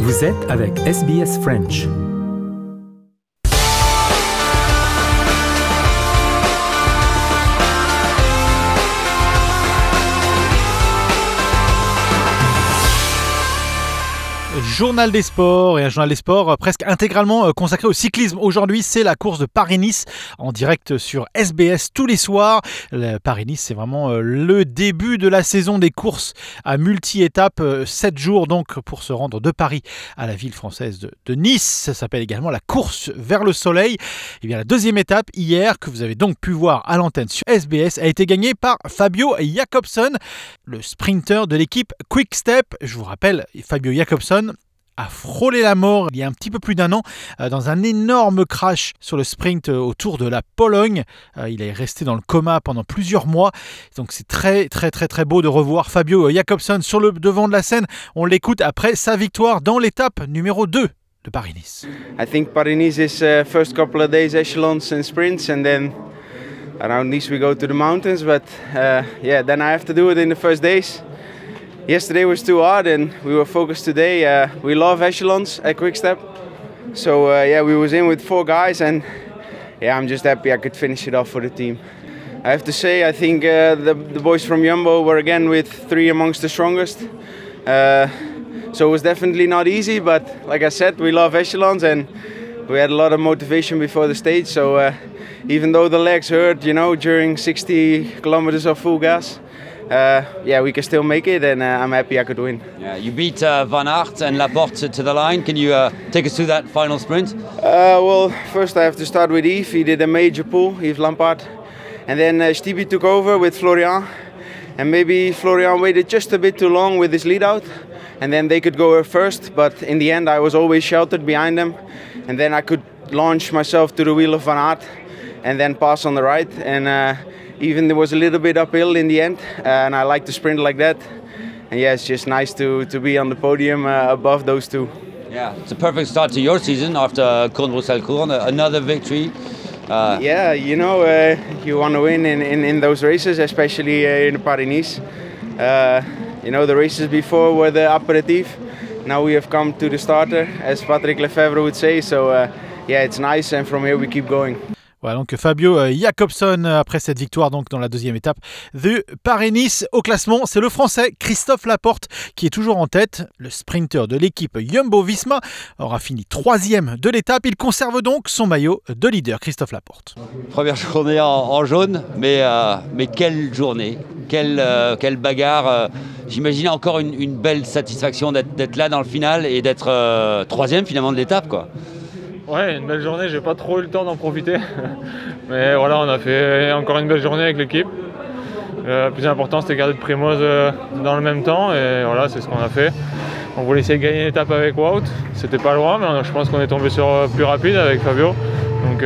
Vous êtes avec SBS French. Journal des sports, et un journal des sports presque intégralement consacré au cyclisme. Aujourd'hui, c'est la course de Paris-Nice en direct sur SBS tous les soirs. Paris-Nice, c'est vraiment le début de la saison des courses à multi-étapes. 7 jours donc pour se rendre de Paris à la ville française de Nice. Ça s'appelle également la course vers le soleil. Et bien la deuxième étape hier, que vous avez donc pu voir à l'antenne sur SBS, a été gagnée par Fabio Jakobsen, le sprinter de l'équipe Quick Step. Je vous rappelle, Fabio Jakobsen a frôlé la mort il y a un petit peu plus d'un an dans un énorme crash sur le sprint autour de la Pologne. Il est resté dans le coma pendant plusieurs mois. Donc c'est très beau de revoir Fabio Jakobsen sur le devant de la scène. On l'écoute après sa victoire dans l'étape numéro 2 de Paris-Nice. I think Paris-Nice is first couple of days echelons and sprints, and then around Nice we go to the mountains, but then I have to do it in the first days. Yesterday was too hard and we were focused today. We love echelons at Quickstep. So we was in with 4 guys, and I'm just happy I could finish it off for the team. I have to say, I think the boys from Jumbo were again with 3 amongst the strongest. So it was definitely not easy, but like I said, we love echelons and we had a lot of motivation before the stage. So even though the legs hurt, during 60 kilometers of full gas, we can still make it, and I'm happy I could win. Yeah, you beat Van Aert and Laporte to the line. Can you take us through that final sprint? Well, first I have to start with Yves. He did a major pull, Yves Lampaert. And then Stevie took over with Florian. And maybe Florian waited just a bit too long with his lead out. And then they could go first, but in the end I was always sheltered behind them. And then I could launch myself to the wheel of Van Aert and then pass on the right. And even there was a little bit uphill in the end, and I like to sprint like that. And it's just nice to be on the podium above those 2. Yeah, it's a perfect start to your season after Kuurne-Bruxelles-Kuurne, another victory. You want to win in those races, especially in Paris-Nice. The races before were the apéritif. Now we have come to the starter, as Patrick Lefevre would say. So it's nice, and from here we keep going. Voilà donc Fabio Jakobsen après cette victoire donc dans la deuxième étape de Paris-Nice. Au classement, c'est le Français Christophe Laporte qui est toujours en tête. Le sprinter de l'équipe Jumbo-Visma aura fini 3e de l'étape. Il conserve donc son maillot de leader. Christophe Laporte. Première journée en jaune, mais quelle journée, quelle bagarre. J'imagine encore une belle satisfaction d'être là dans le final et d'être 3e finalement de l'étape, quoi. Ouais, une belle journée, j'ai pas trop eu le temps d'en profiter. Mais voilà, on a fait encore une belle journée avec l'équipe. Le plus important, c'était garder de Primoz dans le même temps, et voilà, c'est ce qu'on a fait. On voulait essayer de gagner une étape avec Wout, c'était pas loin, mais je pense qu'on est tombé sur plus rapide avec Fabio. Donc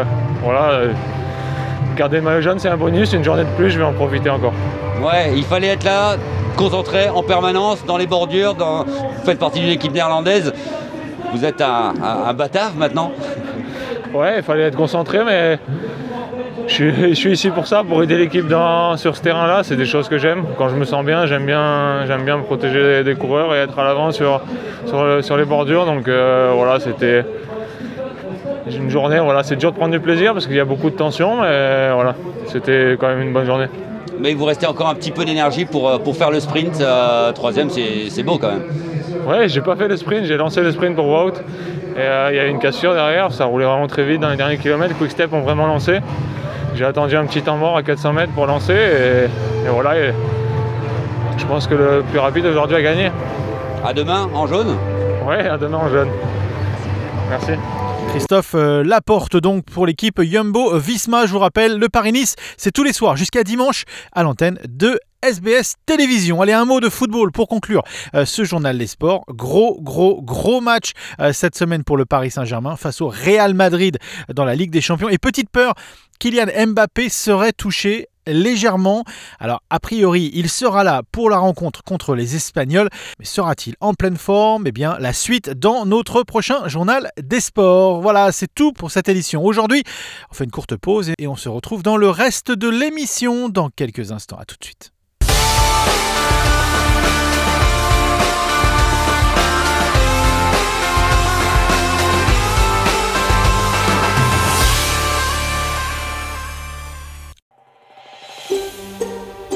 garder le maillot jaune, c'est un bonus, une journée de plus, je vais en profiter encore. Ouais, il fallait être là, concentré en permanence, dans les bordures, vous faites partie d'une équipe néerlandaise. Vous êtes un bâtard maintenant. Ouais, il fallait être concentré, mais je suis ici pour ça, pour aider l'équipe sur ce terrain-là. C'est des choses que j'aime. Quand je me sens bien, j'aime bien me protéger des coureurs et être à l'avant sur les bordures. Donc c'était une journée. Voilà, c'est dur de prendre du plaisir parce qu'il y a beaucoup de tension, mais voilà, c'était quand même une bonne journée. Mais il vous restait encore un petit peu d'énergie pour faire le sprint. 3e, c'est beau quand même. Ouais, j'ai pas fait le sprint, j'ai lancé le sprint pour Wout. Et il y a une cassure derrière, ça roulait vraiment très vite dans les derniers kilomètres. Quick Step ont vraiment lancé. J'ai attendu un petit temps mort à 400 mètres pour lancer. Et voilà, je pense que le plus rapide aujourd'hui a gagné. À demain en jaune ? Ouais, à demain en jaune. Merci. Christophe Laporte donc pour l'équipe Jumbo-Visma. Je vous rappelle, le Paris-Nice, c'est tous les soirs jusqu'à dimanche à l'antenne de SBS Télévision. Allez, un mot de football pour conclure ce journal des sports. Gros match cette semaine pour le Paris Saint-Germain face au Real Madrid dans la Ligue des Champions. Et petite peur, Kylian Mbappé serait touché légèrement. Alors, a priori, il sera là pour la rencontre contre les Espagnols. Mais sera-t-il en pleine forme ? Eh bien, la suite dans notre prochain journal des sports. Voilà, c'est tout pour cette édition. Aujourd'hui, on fait une courte pause et on se retrouve dans le reste de l'émission dans quelques instants. À tout de suite.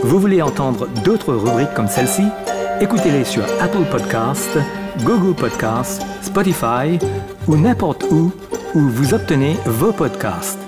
Vous voulez entendre d'autres rubriques comme celle-ci? Écoutez-les sur Apple Podcasts, Google Podcasts, Spotify ou n'importe où vous obtenez vos podcasts.